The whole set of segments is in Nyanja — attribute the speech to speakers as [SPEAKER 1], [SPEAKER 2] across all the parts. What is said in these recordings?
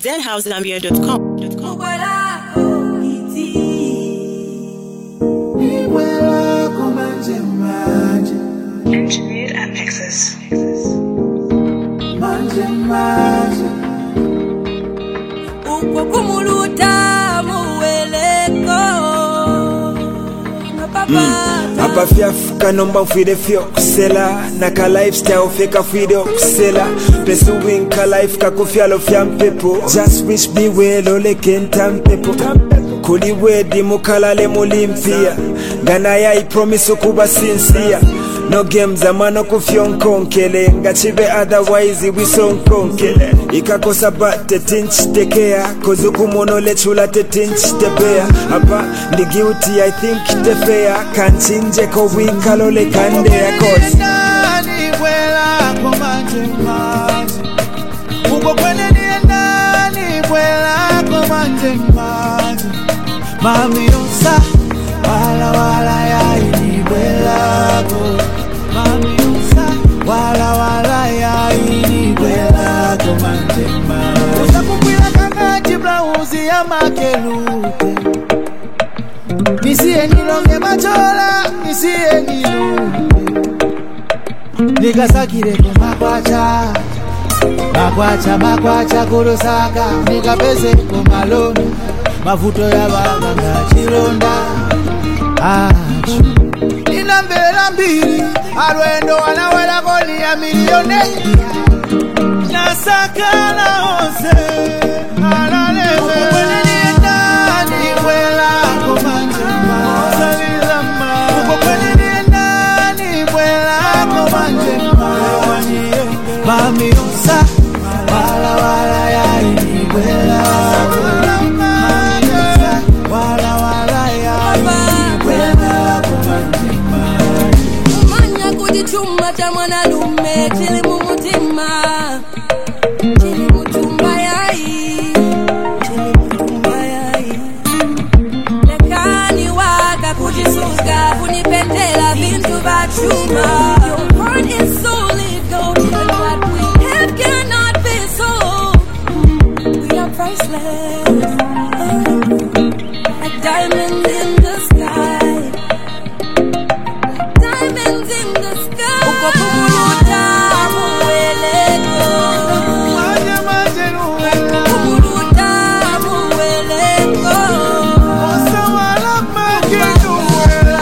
[SPEAKER 1] zhousegambia.com.
[SPEAKER 2] Engineered at Nexus.
[SPEAKER 3] Apa fiafuka nomba mfide fio kusela Naka lifestyle feka fide kusela Pesu winka life kakufyalo fyampepo Just wish me well ole kentampepo Kuli wedi mukalale mulimpia Gana ya promise kuba sincere No games amano kufyonkonkele Ngachibe otherwise wisonkonkele Ikakosa bate tinch tekea Kozuku mono lechula te tinch tepea Apa ndi guilty I think te fair Kanchinje ko wika lole kande ya kozi
[SPEAKER 4] Nani wela komanje maji Uko kwene niye nani wela komanje maji Mami usa wala wala ya ini wela ko Mami usa wala ya ini wela komanje maji Usa kukwila kangaji blauzi ya makelute Nisiye nilonge machola, nisiye nilonge Nikasakire kumakwacha Makwacha kurosaka Nikapese kumaloni Mafuto ya baba nga chironda Achu Ninambela mbili Arwendo wanawela koli ya milione Nasakala ose Alalewe Ukwele niendani wela komanje Mami usa wala ya ini wela Mami usa wala ya ini wela
[SPEAKER 5] Umanya kujichuma cha mwanalume chili mumutima Chili mutumba yai Lekani waka kujisuka kunipendela bintu bachuma Your heart is solid gold and what we have cannot be sold We are priceless Like diamonds in the sky Diamonds in the sky Uko kumuluta muweleko Kumuluta muweleko
[SPEAKER 4] Osa wala makinu wela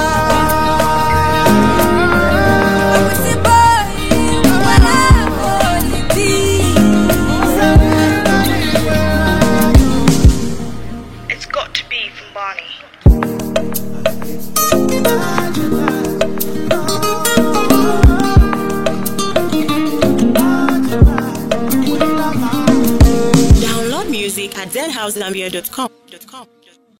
[SPEAKER 2] It's got to be from Barney.
[SPEAKER 1] Download music at zhousegambia.com.